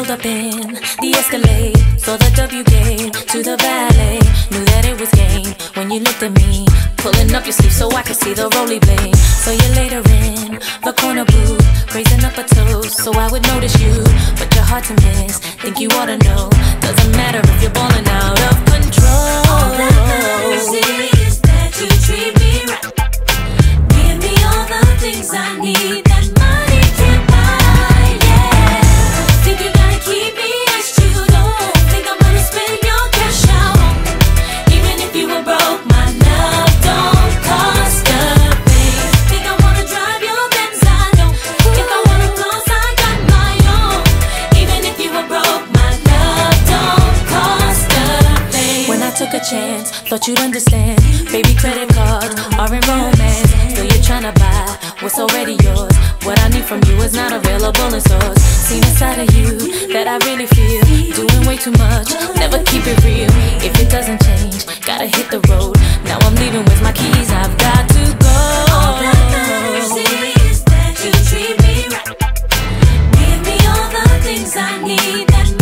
pulled up in the Escalade, saw the W game to the ballet. Knew that it was game when you looked at me, pulling up your sleeve so I could see the roly blade. So you later in the corner booth, raising up a toast so I would notice you, but you're hard to miss. Think you ought to know, doesn't matter if you're balling out of control. All that matters is that you treat me right. Give me all the things I need that money can't buy. Yeah, think you gotta keep me as you don't think I'm gonna spend your cash out on me. Even if you were broke, my love don't cost a thing. Think I wanna drive your Benz, I know. If I wanna floss, I got my own. Even if you were broke, my love don't cost a thing. When I took a chance, thought you'd understand. Baby, credit cards are in romance. Still you're tryna buy what's already yours. What I need from you is not available in stores. Seen a side of you that I really feel. Doing way too much, never keep it real. If it doesn't change, gotta hit the road. Now I'm leaving with my keys, I've got to go. All that matters is that you treat me right. Give me all the things I need that